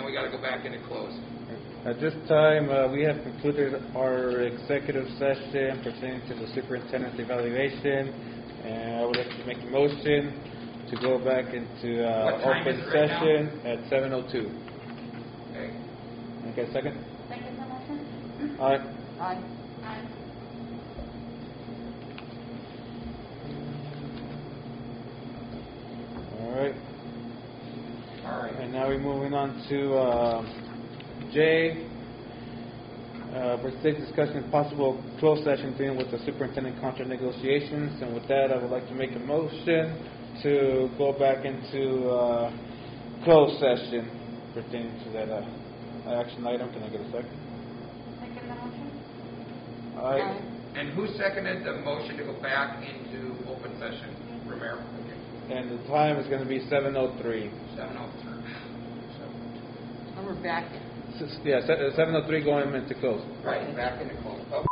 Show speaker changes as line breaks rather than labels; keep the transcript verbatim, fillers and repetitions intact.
we got to go back into closed.
At this time, uh, we have concluded our executive session pertaining to the superintendent's evaluation, and I would like to make a motion to go back into uh, open
right
session at seven oh two.
Okay.
Okay, second?
Second the motion?
Aye.
Aye. Aye.
All right.
All right.
And now we're moving on to uh, J. Uh, for six, discussion of possible closed session dealing with the superintendent contract negotiations. And with that, I would like to make a motion to go back into uh, closed session pertaining to that uh, action item. Can I get a second?
Second the motion?
Aye.
And who seconded the motion to go back into open session? Romero. Okay.
And the time is going to be seven oh three.
seven oh three.
And we're back.
Yeah, seven oh three going into closed.
Right, back into closed. Okay.